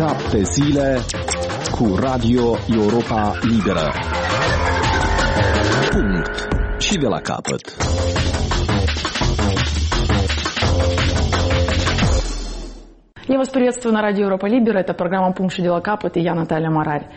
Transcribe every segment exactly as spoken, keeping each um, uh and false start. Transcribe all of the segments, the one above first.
Șapte zile cu Radio Europa Liberă. Punct. Și de la capăt. Я вас приветствую на радио Европа Либера. Это программа «Пункт и дела капот» и я, Наталья Марарь.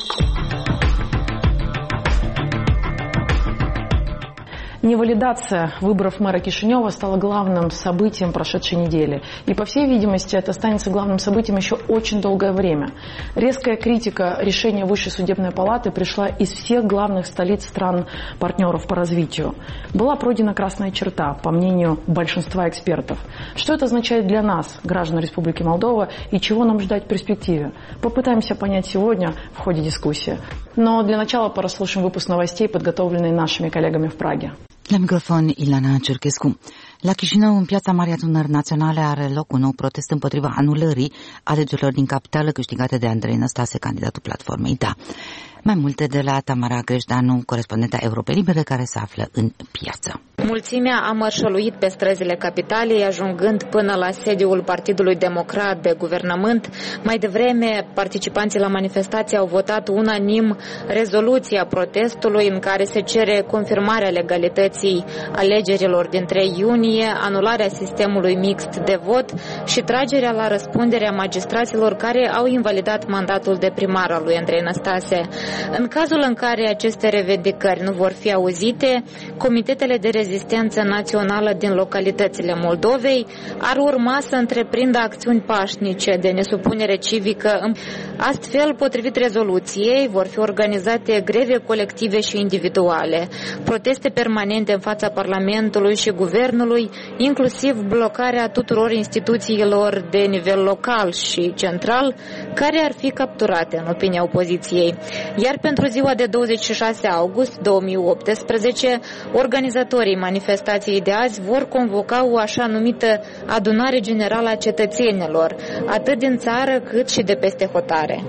Невалидация выборов мэра Кишинева стала главным событием прошедшей недели. И, по всей видимости, это останется главным событием еще очень долгое время. Резкая критика решения Высшей судебной палаты пришла из всех главных столиц стран-партнеров по развитию. Была пройдена красная черта, по мнению большинства экспертов. Что это означает для нас, граждан Республики Молдова, и чего нам ждать в перспективе? Попытаемся понять сегодня в ходе дискуссии. Но для начала прослушаем выпуск новостей, подготовленный нашими коллегами в Праге. La microfon, Ilana Cerchescu. La Chișinău, în Piața Marii Adunări Naționale, are loc un nou protest împotriva anulării alegerilor din capitală câștigate de Andrei Năstase, candidatul platformei Da. Mai multe de la Tamara Greșdanu, corespondenta Europei Libere, care se află în piață. Mulțimea a mărșăluit pe străzile capitalei, ajungând până la sediul Partidului Democrat de guvernământ. Mai devreme, participanții la manifestație au votat unanim rezoluția protestului în care se cere confirmarea legalității alegerilor din trei iunie, anularea sistemului mixt de vot și tragerea la răspundere a magistraților care au invalidat mandatul de primar al lui Andrei Năstase. În cazul în care aceste revendicări nu vor fi auzite, comitetele de rezistență națională din localitățile Moldovei ar urma să întreprindă acțiuni pașnice de nesupunere civică. Astfel, potrivit rezoluției, vor fi organizate greve colective și individuale, proteste permanente în fața Parlamentului și Guvernului, inclusiv blocarea tuturor instituțiilor de nivel local și central, care ar fi capturate, în opinia opoziției. Iar pentru ziua de douăzeci și șase august două mii optsprezece, organizatorii manifestației de azi vor convoca o așa numită adunare generală a cetățenilor, atât din țară cât și de peste hotare.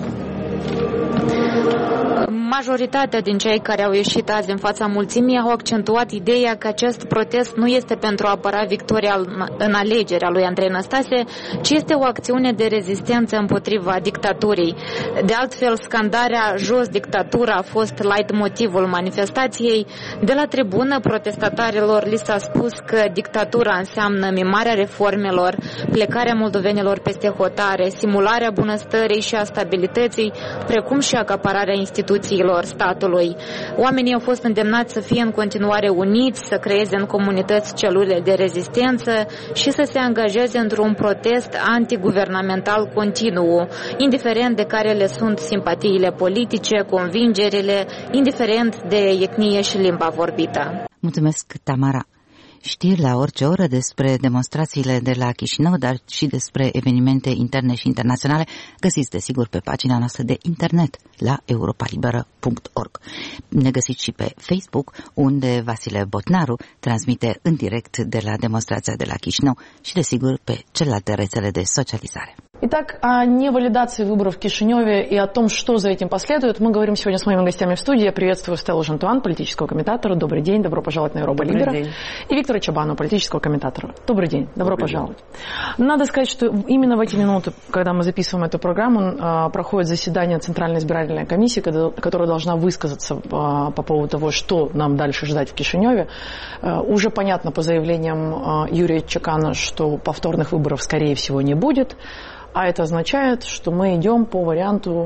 Majoritatea din cei care au ieșit azi în fața mulțimii au accentuat ideea că acest protest nu este pentru a apăra victoria în alegerea lui Andrei Năstase, ci este o acțiune de rezistență împotriva dictaturii. De altfel, scandarea "jos dictatura" a fost leitmotivul manifestației. De la tribună, protestatarilor li s-a spus că dictatura înseamnă mimarea reformelor, plecarea moldovenilor peste hotare, simularea bunăstării și a stabilității, precum și acapararea instituțiilor statului. Oamenii au fost îndemnați să fie în continuare uniți, să creeze în comunități celule de rezistență și să se angajeze într-un protest antiguvernamental continuu, indiferent de care le sunt simpatiile politice, convingerile, indiferent de etnie și limba vorbită. Mulțumesc, Tamara. Știri la orice oră despre demonstrațiile de la Chișinău, dar și despre evenimente interne și internaționale găsiți, desigur, pe pagina noastră de internet la europa liberă punct org. Ne găsiți și pe Facebook, unde Vasile Botnaru transmite în direct de la demonstrația de la Chișinău și, desigur, pe celelalte rețele de socializare. Итак, о невалидации выборов в Кишиневе и о том, что за этим последует, мы говорим сегодня с моими гостями в студии. Я приветствую Стеллу Жантуан, политического комментатора. Добрый день, добро пожаловать на Европа Либера. И Виктора Чабану, политического комментатора. Добрый день, добро Добрый пожаловать. День. Надо сказать, что именно в эти минуты, когда мы записываем эту программу, проходит заседание Центральной избирательной комиссии, которая должна высказаться по поводу того, что нам дальше ждать в Кишиневе. Уже понятно по заявлениям Юрия Чекана, что повторных выборов, скорее всего, не будет. А это означает, что мы идем по варианту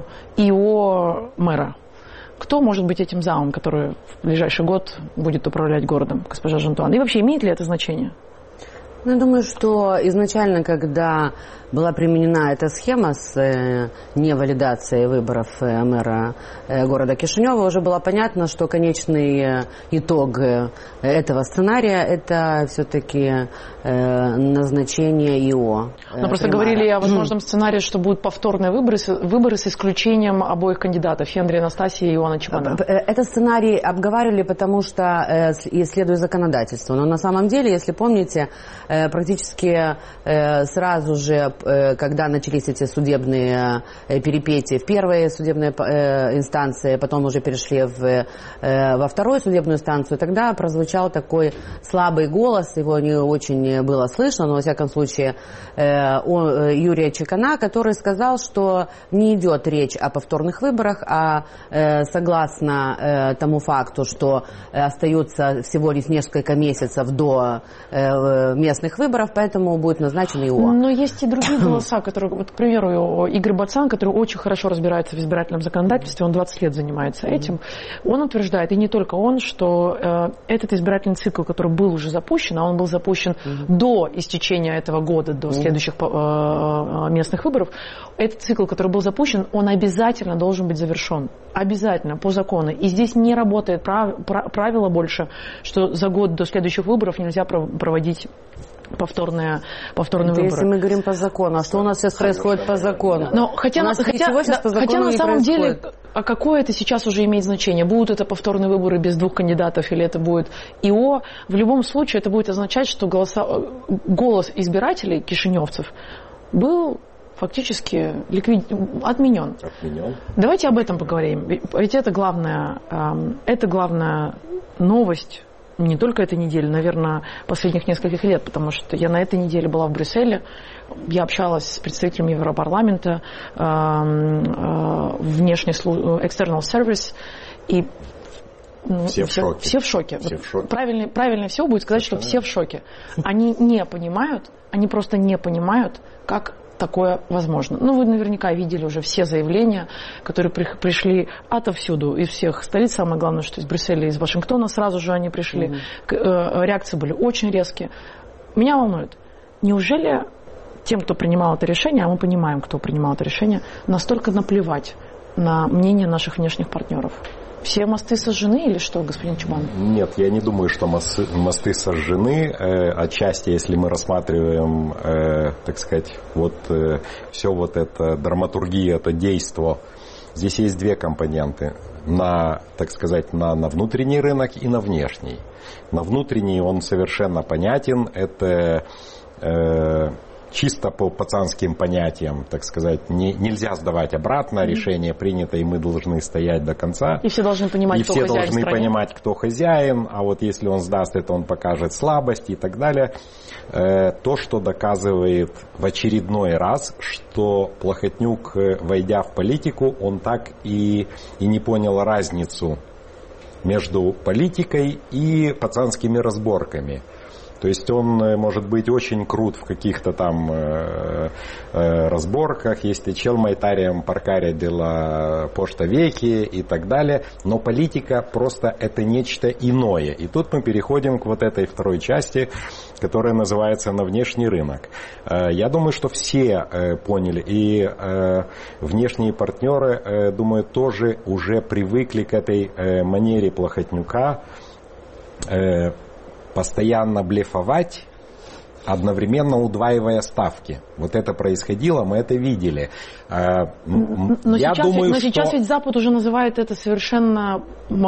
ИО мэра. Кто может быть этим замом, который в ближайший год будет управлять городом, госпожа Жантуан? И вообще, имеет ли это значение? Ну, я думаю, что изначально, когда была применена эта схема с э, невалидацией выборов э, мэра э, города Кишинева, уже было понятно, что конечный э, итог э, этого сценария – это все-таки э, назначение ИО. Э, Но просто примара. говорили о возможном сценарии, что будут повторные выборы, выборы с исключением обоих кандидатов – и Андрея Настасьи и Иоанна Чабана. Этот сценарий обговаривали, потому что э, следует законодательству. Но на самом деле, если помните, практически сразу же, когда начались эти судебные перипетии в первой судебной инстанции, потом уже перешли в, во вторую судебную инстанцию, тогда прозвучал такой слабый голос, его не очень было слышно, но во всяком случае Юрия Чекана, который сказал, что не идет речь о повторных выборах, а согласно тому факту, что остаются всего лишь несколько месяцев до местных выборов, поэтому будет назначен ИО. Но есть и другие голоса, которые, вот, к примеру, Игорь Бацан, который очень хорошо разбирается в избирательном законодательстве, он двадцать лет занимается этим, он утверждает, и не только он, что э, этот избирательный цикл, который был уже запущен, а он был запущен mm-hmm. до истечения этого года, до следующих э, местных выборов, этот цикл, который был запущен, он обязательно должен быть завершен. Обязательно, по закону. И здесь не работает прав, правило больше, что за год до следующих выборов нельзя проводить повторные, повторные это выборы. Если мы говорим по закону, а что у нас сейчас происходит по закону? Но хотя, на, хотя, да, по хотя на самом деле, а какое это сейчас уже имеет значение? Будут это повторные выборы без двух кандидатов или это будет ИО? В любом случае это будет означать, что голоса, голос избирателей, кишиневцев, был фактически ликвид... отменен. Отменен. Давайте об этом поговорим. Ведь это главная, это главная новость не только этой недели, наверное, последних нескольких лет, потому что я на этой неделе была в Брюсселе, я общалась с представителями Европарламента, внешний службы, external service, и ну, все, все, в шоке. все в шоке. Все в шоке. Правильно, правильно всего будет сказать, что все в шоке. Они не понимают, они просто не понимают, как такое возможно. Ну, вы наверняка видели уже все заявления, которые при, пришли отовсюду, из всех столиц. Самое главное, что из Брюсселя, из Вашингтона сразу же они пришли. Mm-hmm. Э, реакции были очень резкие. Меня волнует, неужели тем, кто принимал это решение, а мы понимаем, кто принимал это решение, настолько наплевать на мнение наших внешних партнеров? Все мосты сожжены или что, господин Чабан? Нет, я не думаю, что мосты, мосты сожжены. Э, отчасти, если мы рассматриваем, э, так сказать, вот э, все вот это драматургия, это действо. Здесь есть две компоненты. На, так сказать, на, на внутренний рынок и на внешний. На внутренний он совершенно понятен. Это э, чисто по пацанским понятиям, так сказать, не, нельзя сдавать обратно, mm-hmm. решение принято, и мы должны стоять до конца. И все должны понимать, и кто все хозяин должны в стране. понимать, кто хозяин, а вот если он сдаст это, он покажет слабость и так далее. Э, то, что доказывает в очередной раз, что Плохотнюк, войдя в политику, он так и, и не понял разницу между политикой и пацанскими разборками. То есть он может быть очень крут в каких-то там э, э, разборках, если чел майтарием паркаря дела пошта веки и так далее, но политика просто это нечто иное. И тут мы переходим к вот этой второй части, которая называется «На внешний рынок». Э, я думаю, что все э, поняли, и э, внешние партнеры, э, думаю, тоже уже привыкли к этой э, манере Плохотнюка, э, постоянно блефовать, одновременно удваивая ставки. Вот это происходило, мы это видели. Но, Я сейчас, думаю, но что... сейчас ведь Запад уже называет это совершенно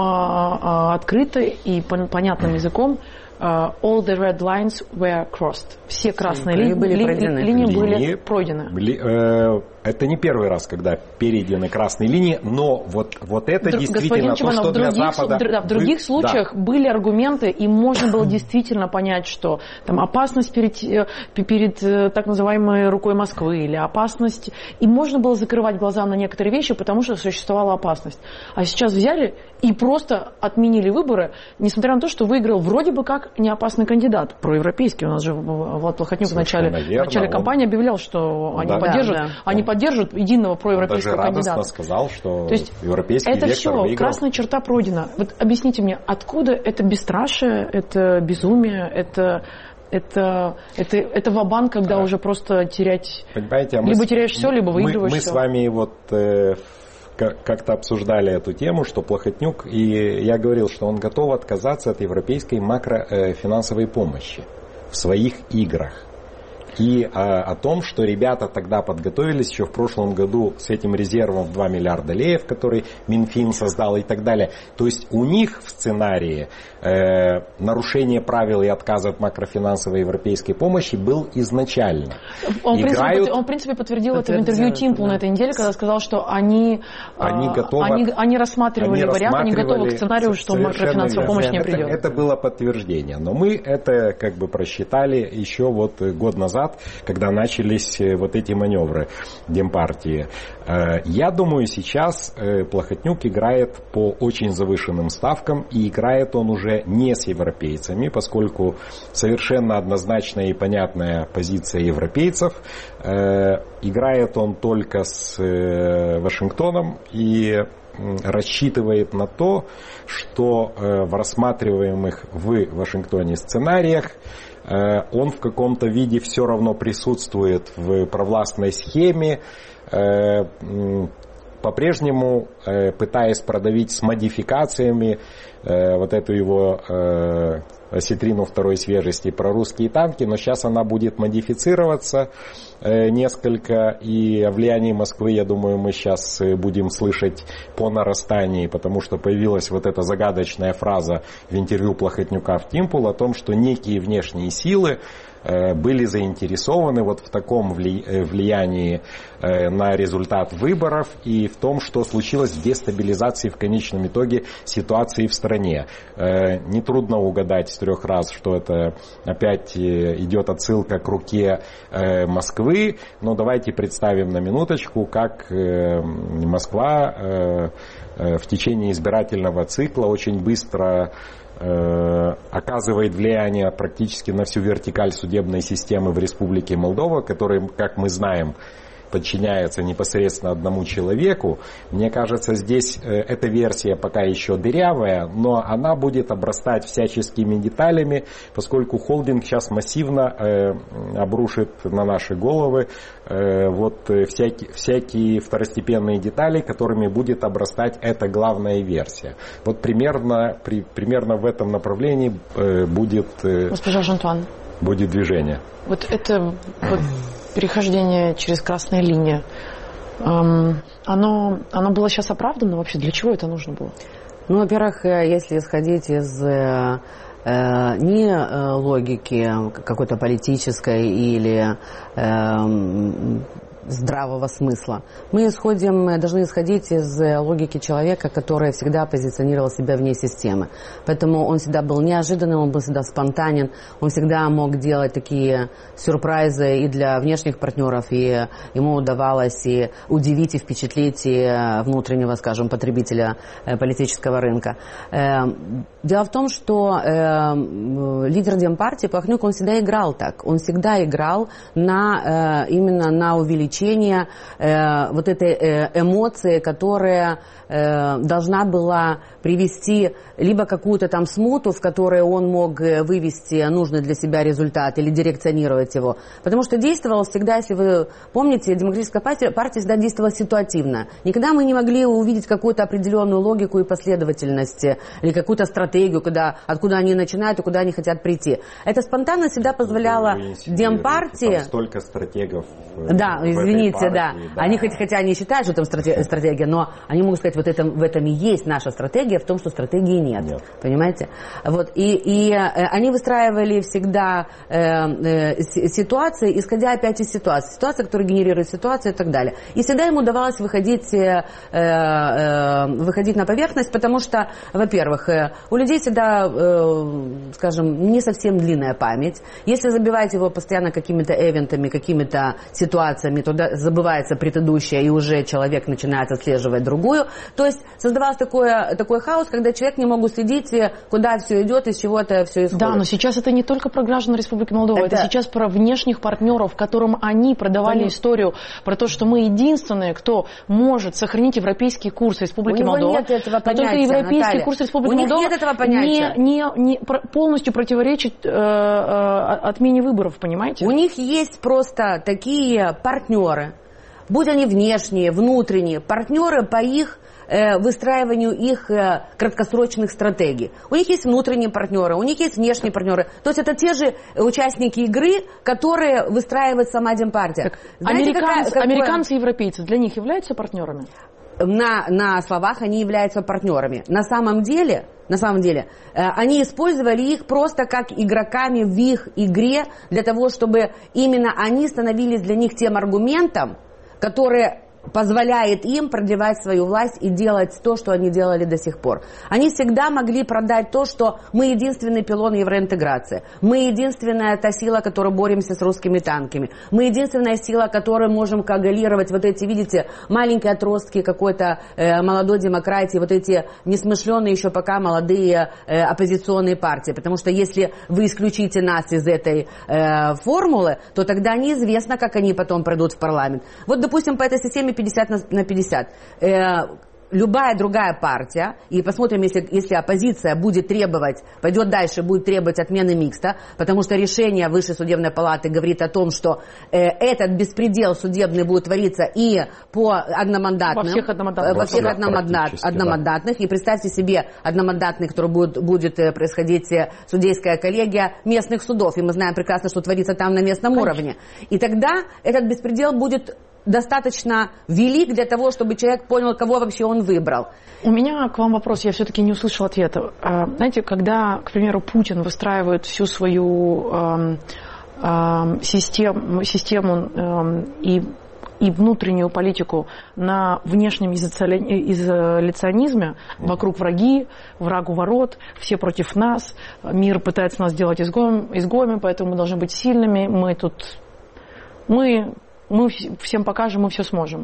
открыто и понятным языком. All the red lines were crossed. Все красные ли, были ли, пройдены. линии были Линии, пройдены. Ли, э, это не первый раз, когда перейдены красные линии, но вот, вот это Д- действительно то, Чабанов, что для других, Запада... В, да, в других вы, случаях да. были аргументы, и можно было действительно понять, что там опасность перед, перед так называемой рукой Москвы, или опасность... И можно было закрывать глаза на некоторые вещи, потому что существовала опасность. А сейчас взяли и просто отменили выборы, несмотря на то, что выиграл вроде бы как неопасный кандидат, проевропейский. У нас же Влад Плохотнюк в начале, в начале кампании он... объявлял, что они, да, поддержат, да, да. они поддержат единого проевропейского он даже кандидата. радостно сказал, что То есть европейский это вектор все, выиграл. красная черта пройдена. Вот объясните мне, откуда это бесстрашие, это безумие, это... Это, это, это ва-банк, когда да. уже просто терять... Понимаете, а либо мы, теряешь все, либо выигрываешь мы, все. Мы с вами вот э, как-то обсуждали эту тему, что Плохотнюк, и я говорил, что он готов отказаться от европейской макрофинансовой помощи в своих играх. и а, о том, что ребята тогда подготовились еще в прошлом году с этим резервом в два миллиарда леев, который Минфин создал и так далее. То есть у них в сценарии э, нарушение правил и отказ от макрофинансовой европейской помощи был изначально. Он, Играют... в принципе, он в принципе подтвердил это в интервью Тимпл да. на этой неделе, когда сказал, что они, они, готовы, они, они рассматривали они вариант, они готовы к сценарию, что макрофинансовая верно. помощь это, не придет. Это было подтверждение. Но мы это как бы просчитали еще вот год назад, когда начались вот эти маневры Демпартии. Я думаю, сейчас Плохотнюк играет по очень завышенным ставкам, и играет он уже не с европейцами, поскольку совершенно однозначная и понятная позиция европейцев. Играет он только с Вашингтоном и рассчитывает на то, что в рассматриваемых в Вашингтоне сценариях он в каком-то виде все равно присутствует в провластной схеме, по-прежнему пытаясь продавить с модификациями вот эту его осетрину второй свежести про русские танки, но сейчас она будет модифицироваться несколько, и о влиянии Москвы, я думаю, мы сейчас будем слышать по нарастании, потому что появилась вот эта загадочная фраза в интервью Плохотнюка в Тимпл о том, что некие внешние силы были заинтересованы вот в таком влиянии на результат выборов и в том, что случилось в дестабилизации в конечном итоге ситуации в стране. Нетрудно угадать с трех раз, что это опять идет отсылка к руке Москвы, но давайте представим на минуточку, как Москва в течение избирательного цикла очень быстро оказывает влияние практически на всю вертикаль судебной системы в Республике Молдова, которая, как мы знаем, подчиняется непосредственно одному человеку. Мне кажется, здесь эта версия пока еще дырявая, но она будет обрастать всяческими деталями, поскольку холдинг сейчас массивно э, обрушит на наши головы э, вот всякие, всякие второстепенные детали, которыми будет обрастать эта главная версия. Вот примерно, при, примерно в этом направлении э, будет, э, Госпожа Жантуан, будет движение. Вот это... Вот... перехождение через красные линии, эм, оно, оно было сейчас оправдано вообще? Для чего это нужно было? Ну, во-первых, если исходить из э, э, не э, логики какой-то политической или э, здравого смысла, мы исходим, должны исходить из логики человека, который всегда позиционировал себя вне системы. Поэтому он всегда был неожиданным, он был всегда спонтанен, он всегда мог делать такие сюрпризы и для внешних партнеров, и ему удавалось и удивить, и впечатлить и внутреннего, скажем, потребителя политического рынка. Дело в том, что лидер Демпартии Плохотнюк, он всегда играл так, он всегда играл на, именно на увеличение Э, вот этой э, эмоции, которая э, должна была привести либо какую-то там смуту, в которой он мог вывести нужный для себя результат или дирекционировать его. Потому что действовал всегда, если вы помните, Демократическая партия, партия всегда действовала ситуативно. Никогда мы не могли увидеть какую-то определенную логику и последовательность или какую-то стратегию, куда, откуда они начинают и куда они хотят прийти. Это спонтанно всегда позволяло Демпартии... Столько стратегов. Да, извините, да. да. Они, хотя они считают, что там стратегия, но они могут сказать, вот это, в этом и есть наша стратегия, в том, что стратегии нет. нет. Понимаете? Вот. И, и э, они выстраивали всегда э, э, ситуации, исходя опять из ситуации. Ситуация, которая генерирует ситуацию и так далее. И всегда им удавалось выходить, э, э, выходить на поверхность, потому что, во-первых, э, у людей всегда, э, скажем, не совсем длинная память. Если забивать его постоянно какими-то эвентами, какими-то ситуациями, то забывается предыдущее, и уже человек начинает отслеживать другую. То есть создавался такой, такой хаос, когда человек не мог уследить, куда все идет, из чего это все исходит. Да, но сейчас это не только про граждан Республики Молдова, это, это сейчас про внешних партнеров, которым они продавали Понятно. историю про то, что мы единственные, кто может сохранить европейский курс Республики Молдова. Нет этого понятия, но только европейский Наталья. курс Республики У Молдова них нет этого понятия. Не, не, не, полностью противоречит э, э, отмене выборов, понимаете? У них есть просто такие партнеры, будь они внешние, внутренние, партнеры по их э, выстраиванию их э, краткосрочных стратегий. У них есть внутренние партнеры, у них есть внешние партнеры. То есть это те же участники игры, которые выстраивает сама Демпартия. Знаете, американцы, какая, американцы и европейцы для них являются партнерами? На, на словах они являются партнерами. На самом деле, на самом деле э, они использовали их просто как игроками в их игре для того, чтобы именно они становились для них тем аргументом, который позволяет им продлевать свою власть и делать то, что они делали до сих пор. Они всегда могли продать то, что мы единственный пилон евроинтеграции, мы единственная та сила, которая боремся с русскими танками, мы единственная сила, которая можем коагулировать вот эти, видите, маленькие отростки какой-то э, молодой демократии, вот эти несмышленные еще пока молодые э, оппозиционные партии, потому что если вы исключите нас из этой э, формулы, то тогда неизвестно, как они потом пройдут в парламент. Вот, допустим, по этой системе пятьдесят на пятьдесят. Э, любая другая партия, и посмотрим, если, если оппозиция будет требовать, пойдет дальше, будет требовать отмены микста, потому что решение Высшей судебной палаты говорит о том, что э, этот беспредел судебный будет твориться и по одномандатным, во всех одномандатных, во всех одномандат, одномандатных, да. И представьте себе одномандатных, который будет, будет происходить судейская коллегия местных судов, и мы знаем прекрасно, что творится там на местном Конечно. Уровне. И тогда этот беспредел будет достаточно велик для того, чтобы человек понял, кого вообще он выбрал. У меня к вам вопрос, я все-таки не услышала ответа. Знаете, когда, к примеру, Путин выстраивает всю свою э, э, систему, систему э, и, и внутреннюю политику на внешнем изоляционизме, вокруг враги, враг у ворот, все против нас, мир пытается нас сделать изгоем, изгоями, поэтому мы должны быть сильными, мы тут... мы Мы всем покажем, мы все сможем.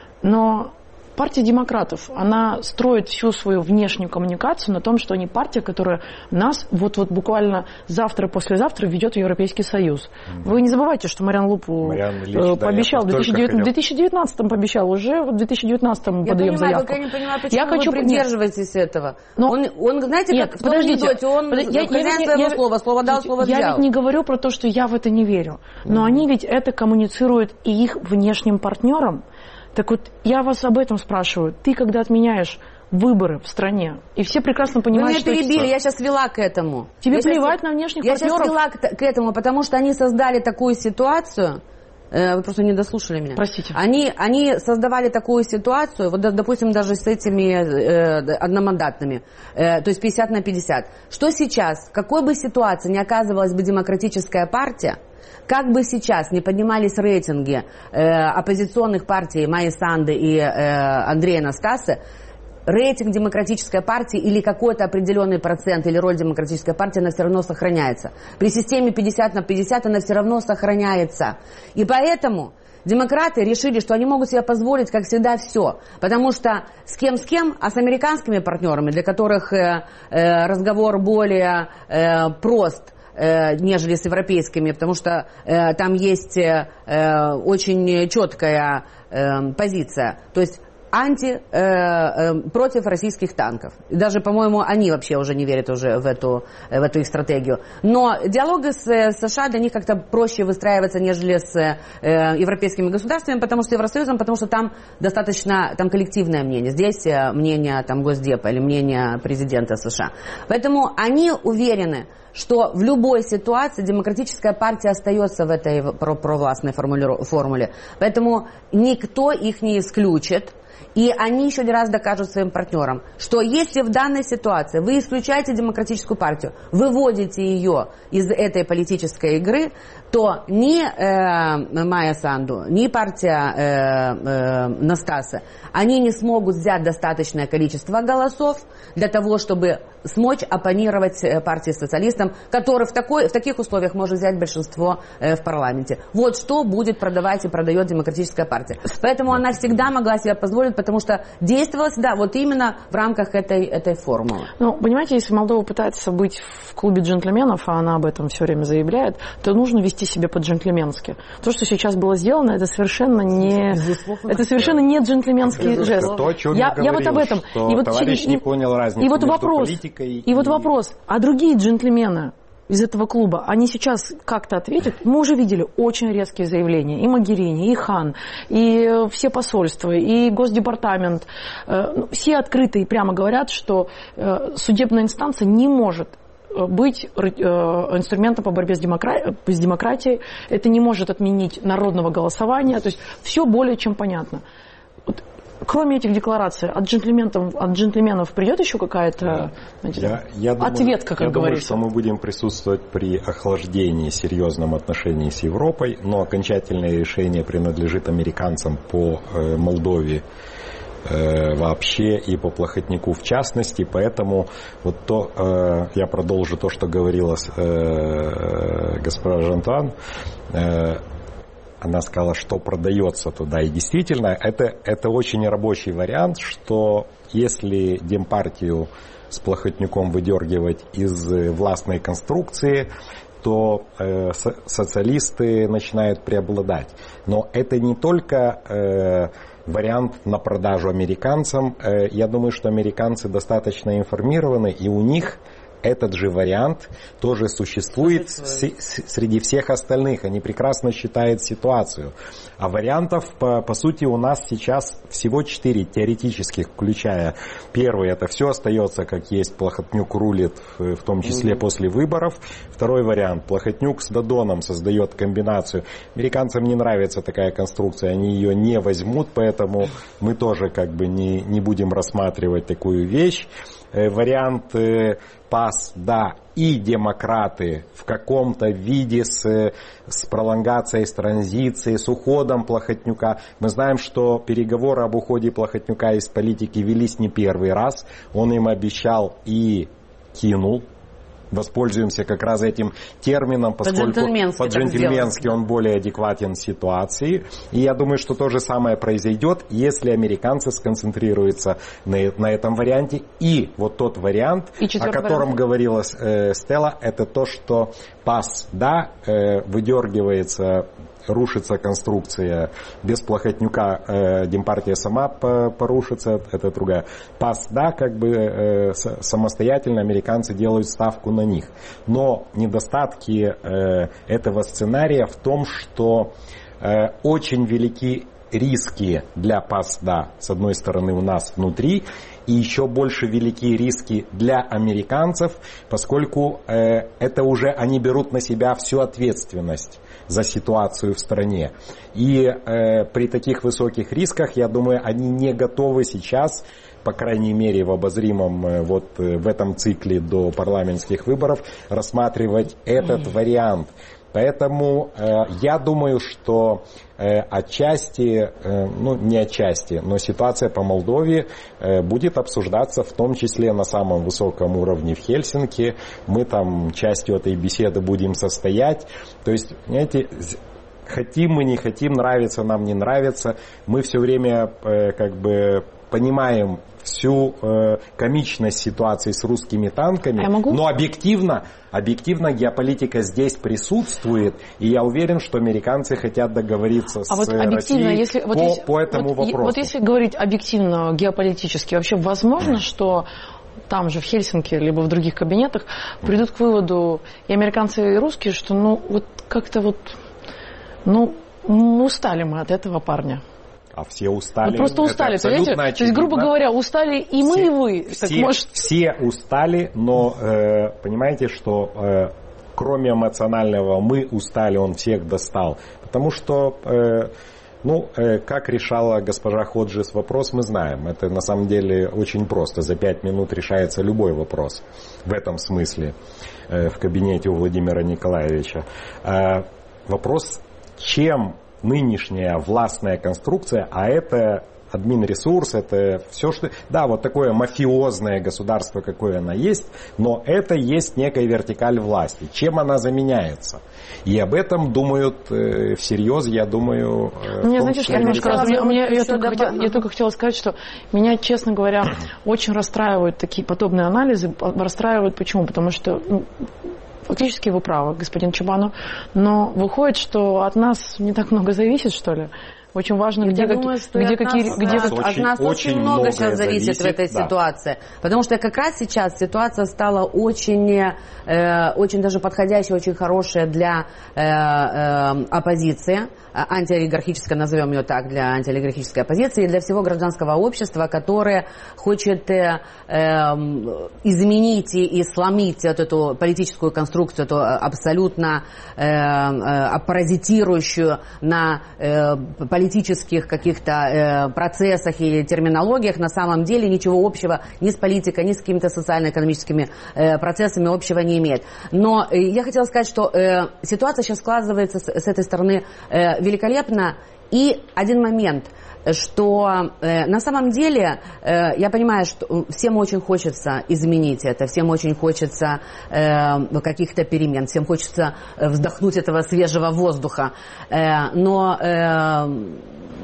Но партия демократов, она строит всю свою внешнюю коммуникацию на том, что они партия, которая нас вот-вот буквально завтра-послезавтра ведет в Европейский Союз. Mm-hmm. Вы не забывайте, что Мариан Лупу Мариан Ильич, пообещал, да, в две тысячи девятнадцатом пообещал, уже в две тысячи девятнадцатом подаем заявку. Я не понимаю, почему я вы хочу... придерживаетесь Нет. этого. Но... Он, он, знаете, Нет, как в подождите, анекдоте, он подождите, я, хозяин я, своего я, слова, слово дал, слово взял. Я ведь не говорю про то, что я в это не верю, но mm-hmm. они ведь это коммуницируют и их внешним партнерам. Так вот, я вас об этом спрашиваю. Ты, когда отменяешь выборы в стране, и все прекрасно понимают, что... Вы меня перебили, я сейчас вела к этому. Тебе я плевать сейчас, на внешних я партнеров? Я сейчас вела к, к этому, потому что они создали такую ситуацию... Вы просто не дослушали меня. Простите. Они, они создавали такую ситуацию, вот, допустим, даже с этими э, одномандатными, э, то есть пятьдесят на пятьдесят. Что сейчас, в какой бы ситуации ни оказывалась бы демократическая партия, как бы сейчас не поднимались рейтинги э, оппозиционных партий Майи Санды и э, Андрея Настасы, рейтинг демократической партии или какой-то определенный процент или роль демократической партии, она все равно сохраняется. При системе пятьдесят на пятьдесят она все равно сохраняется. И поэтому демократы решили, что они могут себе позволить, как всегда, все. Потому что с кем с кем, а с американскими партнерами, для которых э, э, разговор более э, прост, нежели с европейскими, потому что э, там есть э, очень четкая э, позиция. То есть анти, э, э, против российских танков. И даже, по-моему, они вообще уже не верят уже в эту, в эту их стратегию. Но диалоги с э, США для них как-то проще выстраиваться, нежели с э, европейскими государствами, потому что Евросоюзом, потому что там достаточно там коллективное мнение. Здесь э, мнение там, Госдепа или мнение президента США. Поэтому они уверены, что в любой ситуации демократическая партия остается в этой провластной формуле. Поэтому никто их не исключит. И они еще не раз докажут своим партнерам, что если в данной ситуации вы исключаете демократическую партию, выводите ее из этой политической игры, то ни э, Майя Санду, ни партия э, э, Настасы, они не смогут взять достаточное количество голосов для того, чтобы смочь оппонировать партии социалистам, которые в, такой, в таких условиях может взять большинство э, в парламенте. Вот что будет продавать и продает демократическая партия. Поэтому она всегда могла себе позволить, потому что действовала всегда вот именно в рамках этой, этой формулы. Ну, понимаете, если Молдова пытается быть в клубе джентльменов, а она об этом все время заявляет, то нужно вести себя по-джентльменски. То, что сейчас было сделано, это совершенно не, это совершенно не джентльменский жест. То, о чем я, я, я вот об этом. И вот, товарищ не понял разницу и вот между вопрос, политикой и... И вот вопрос, а другие джентльмены, из этого клуба, они сейчас как-то ответят? Мы уже видели очень резкие заявления. И Могерини, и Хан, и все посольства, и Госдепартамент. Все открыто и прямо говорят, что судебная инстанция не может быть инструментом по борьбе с, демокра... с демократией. Это не может отменить народного голосования. То есть все более чем понятно. Вот, кроме этих деклараций, от джентльменов, от джентльменов придет еще какая-то я, я думаю, ответка, как я говорится? Я думаю, что мы будем присутствовать при охлаждении серьезном отношении с Европой, но окончательное решение принадлежит американцам по э, Молдове э, вообще и по Плохотнюку в частности. Поэтому вот то, э, я продолжу то, что говорила э, госпожа Жантуан. Э, Она сказала, что продается туда. И действительно, это, это очень рабочий вариант, что если Демпартию с Плохотнюком выдергивать из властной конструкции, то э, со, социалисты начинают преобладать. Но это не только э, вариант на продажу американцам. Э, я думаю, что американцы достаточно информированы, и у них этот же вариант тоже существует с, с, среди всех остальных. Они прекрасно считают ситуацию. А вариантов, по, по сути, у нас сейчас всего четыре теоретических, включая первый. Это все остается как есть. Плохотнюк рулит, в, в том числе mm-hmm. после выборов. Второй вариант. Плохотнюк с Додоном создает комбинацию. Американцам не нравится такая конструкция. Они ее не возьмут, поэтому мы тоже как бы не, не будем рассматривать такую вещь. Вариант ПАС, да, и демократы в каком-то виде с, с пролонгацией, с транзицией, с уходом Плохотнюка. Мы знаем, что переговоры об уходе Плохотнюка из политики велись не первый раз. Он им обещал и кинул. Воспользуемся как раз этим термином, поскольку по-джентльменски, по-джентльменски он более адекватен ситуации. И я думаю, что то же самое произойдет, если американцы сконцентрируются на, на этом варианте. И вот тот вариант, о котором вариант. говорила э, Стелла, это то, что ПАС, да, э, выдергивается, рушится конструкция, без Плохотнюка э, Демпартия сама порушится, это другая. ПАС, да, как бы э, самостоятельно американцы делают ставку на них. Но недостатки э, этого сценария в том, что э, очень велики риски для ПАС, да, с одной стороны у нас внутри, и еще больше великие риски для американцев, поскольку э, это уже они берут на себя всю ответственность за ситуацию в стране. И э, при таких высоких рисках, я думаю, они не готовы сейчас, по крайней мере в обозримом э, вот э, в этом цикле до парламентских выборов, рассматривать этот mm-hmm. вариант. Поэтому э, я думаю, что э, отчасти, э, ну не отчасти, но ситуация по Молдове э, будет обсуждаться в том числе на самом высоком уровне в Хельсинки. Мы там частью этой беседы будем состоять. То есть, понимаете, хотим мы, не хотим, нравится нам, не нравится, мы все время э, как бы понимаем всю э, комичность ситуации с русскими танками, но объективно, объективно геополитика здесь присутствует, и я уверен, что американцы хотят договориться а с вот Россией если, по, вот если, по этому вот, вопросу. Вот если говорить объективно, геополитически, вообще возможно, что там же в Хельсинки, либо в других кабинетах придут к выводу и американцы, и русские, что ну вот как-то вот, ну устали мы от этого парня. А все устали. Вот просто устали, понимаете? То есть, грубо говоря, устали и мы, все, и вы. Так все, может... все устали, но э, понимаете, что э, кроме эмоционального «мы устали», он всех достал. Потому что, э, ну, э, как решала госпожа Ходжес вопрос, мы знаем. Это на самом деле очень просто. За пять минут решается любой вопрос в этом смысле э, в кабинете у Владимира Николаевича. Э, вопрос, чем нынешняя властная конструкция, а это админресурс, это все, что... Да, вот такое мафиозное государство, какое оно есть, но это есть некая вертикаль власти. Чем она заменяется? И об этом думают э, всерьез, я думаю... Э, Мне, знаете, что немножко раз... Меня, меня, я, только хотела, я только хотела сказать, что меня, честно говоря, очень расстраивают такие подобные анализы. Расстраивают почему? Потому что... Ну, фактически вы правы, господин Чабанов, но выходит, что от нас не так много зависит, что ли? Очень важно, где, Я как, думаю, что где от какие... нас, Где... от, от нас очень, очень много сейчас зависит, зависит в этой да. ситуации. Потому что как раз сейчас ситуация стала очень, э, очень даже подходящая, очень хорошая для э, э, оппозиции, антиолигархической, назовем ее так, для антиолигархической оппозиции, и для всего гражданского общества, которое хочет э, э, изменить и сломить вот эту политическую конструкцию, эту абсолютно э, э, паразитирующую на э, политических каких-то э, процессах и терминологиях, на самом деле ничего общего ни с политикой, ни с какими-то социально-экономическими э, процессами общего не имеет. Но э, я хотела сказать, что э, ситуация сейчас складывается с, с этой стороны э, великолепно. И один момент, что э, на самом деле, э, я понимаю, что всем очень хочется изменить это, всем очень хочется э, каких-то перемен, всем хочется вздохнуть этого свежего воздуха, э, но э,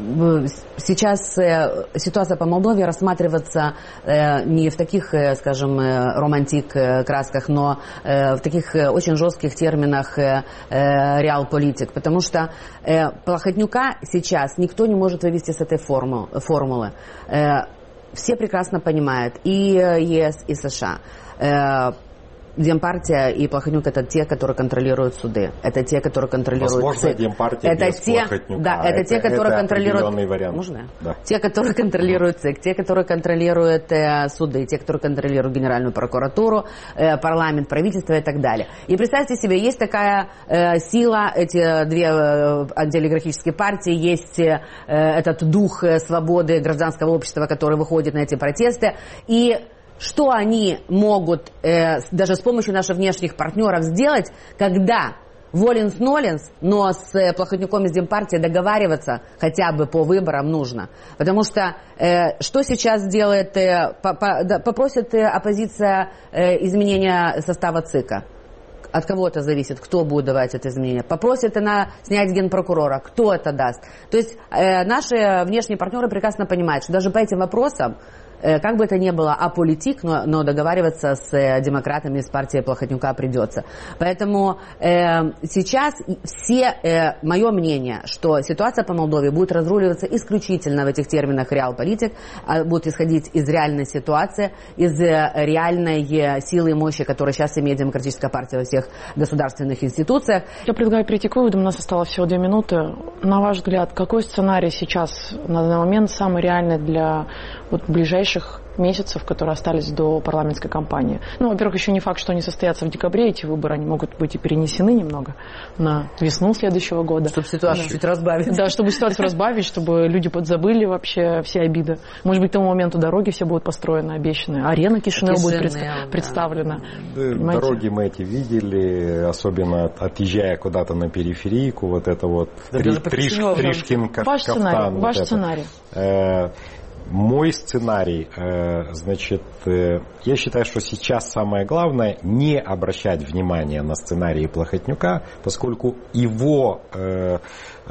сейчас э, ситуация по Молдове рассматривается э, не в таких, э, скажем, э, романтик э, красках, но э, в таких э, очень жестких терминах э, э, реал-политик, потому что э, Плохотнюка сейчас никто не может вывести с этой форму, формулы. Э, все прекрасно понимают, и ЕС, и США. Э, Демпартия и Плохотнюк — это те, которые контролируют суды. Это те, которые контролируют Возможно, ЦИК. Демпартия это без те, Плохотнюка. да, это, это те, которые это контролируют. Вариант. Можно? Да. Те, которые контролируют ЦИК, те, которые контролируют э, суды, те, которые контролируют Генеральную прокуратуру, э, парламент, правительство и так далее. И представьте себе, есть такая э, сила, эти две э, антиолигархические партии, есть э, этот дух э, свободы гражданского общества, который выходит на эти протесты. И что они могут э, даже с помощью наших внешних партнеров сделать, когда воленс-ноленс, но с э, Плохотнюком из Демпартии договариваться хотя бы по выборам нужно. Потому что э, что сейчас делает, э, по, по, да, попросит э, оппозиция э, изменения состава ЦИКа. От кого это зависит, кто будет давать это изменение. Попросит она снять генпрокурора, кто это даст. То есть э, наши внешние партнеры прекрасно понимают, что даже по этим вопросам, как бы это ни было аполитик, но, но договариваться с э, демократами из партии Плохотнюка придется. Поэтому э, сейчас все, э, мое мнение, что ситуация по Молдове будет разруливаться исключительно в этих терминах реал-политик, а будет исходить из реальной ситуации, из э, реальной э, силы и мощи, которую сейчас имеет демократическая партия во всех государственных институциях. Я предлагаю перейти к выводам, у нас осталось всего две минуты. На ваш взгляд, какой сценарий сейчас на данный момент самый реальный для вот, ближайших месяцев, которые остались до парламентской кампании? Ну, во-первых, еще не факт, что они состоятся в декабре, эти выборы, они могут быть и перенесены немного на весну следующего года. Чтобы ситуацию да. чуть разбавить. Да, чтобы ситуацию разбавить, чтобы люди подзабыли вообще все обиды. Может быть, к тому моменту дороги все будут построены, обещанные. Арена Кишинева будет представ... да. представлена. Да, дороги мы эти видели, особенно отъезжая куда-то на периферийку, вот это вот да, Триш... Триш... Тришкин кафтан. Ваш сценарий. Вот Ваш это. сценарий. Э, Мой сценарий, э, значит, э, я считаю, что сейчас самое главное не обращать внимания на сценарии Плохотнюка, поскольку его э,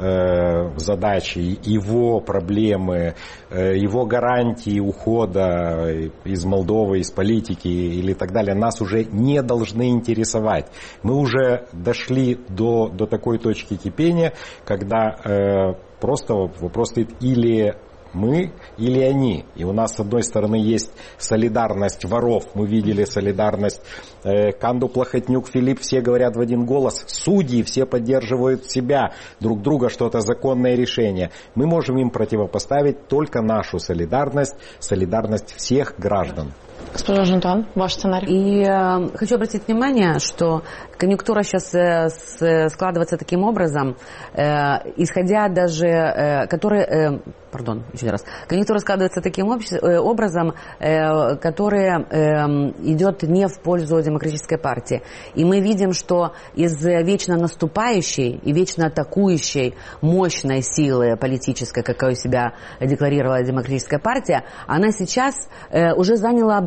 э, задачи, его проблемы, э, его гарантии ухода из Молдовы, из политики или так далее нас уже не должны интересовать. Мы уже дошли до, до такой точки кипения, когда э, просто вопрос стоит или мы или они. И у нас, с одной стороны, есть солидарность воров. Мы видели солидарность э, Канду, Плохотнюк, Филипп. Все говорят в один голос. Судьи все поддерживают себя, друг друга, что это законное решение. Мы можем им противопоставить только нашу солидарность, солидарность всех граждан. Госпожа Жантуан, ваш сценарий. И э, хочу обратить внимание, что конъюнктура сейчас э, с, складывается таким образом, э, исходя даже, э, который, э, пардон, еще раз, конъюнктура складывается таким обще, э, образом, э, который э, идет не в пользу демократической партии. И мы видим, что из вечно наступающей и вечно атакующей мощной силы политической, какой себя декларировала демократическая партия, она сейчас э, уже заняла оборону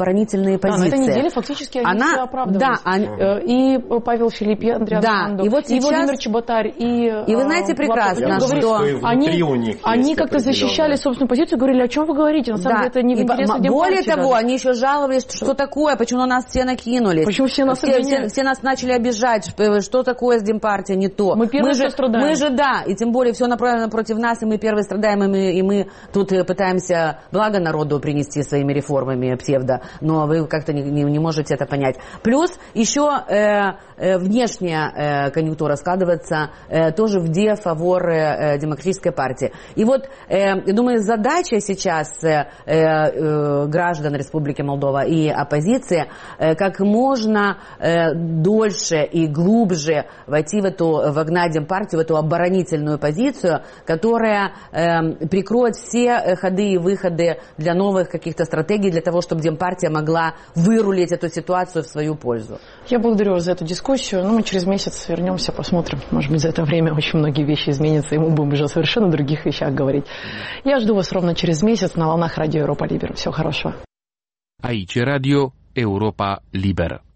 оборонительные позиции. Да, на этой неделе фактически они Она, все оправдывались. Да, они... И Павел Филипп, и Андрей да, Андов, и, вот сейчас... и Владимир Чеботарь, и... И вы знаете прекрасно, что... что они, они как-то защищали собственную позицию, говорили, о чем вы говорите, на самом да. деле это не в интересах Демпартии. Более того, даже. они еще жаловались, что такое, почему на нас все накинулись. Почему все нас все, все, все нас начали обижать, что такое с Демпартией, не то. Мы первые, мы же, страдаем. Мы же, да, и тем более все направлено против нас, и мы первые страдаем, и мы, и мы тут пытаемся благо народу принести своими реформами псевдо, но вы как-то не, не, не можете это понять. Плюс еще э, э, внешняя э, конъюнктура складывается э, тоже в дефавор э, демократической партии. И вот, э, я думаю, задача сейчас э, э, граждан Республики Молдова и оппозиции э, как можно э, дольше и глубже войти в эту, вогнать Демпартию, в эту оборонительную позицию, которая э, прикроет все ходы и выходы для новых каких-то стратегий, для того, чтобы Демпартия могла вырулить эту ситуацию в свою пользу. Я благодарю вас за эту дискуссию. Ну, мы через месяц вернемся, посмотрим. Может быть, за это время очень многие вещи изменятся, и мы будем уже о совершенно других вещах говорить. Я жду вас ровно через месяц на волнах Радио Европа Либер. Всего хорошего. Aici Radio Europa Liberă.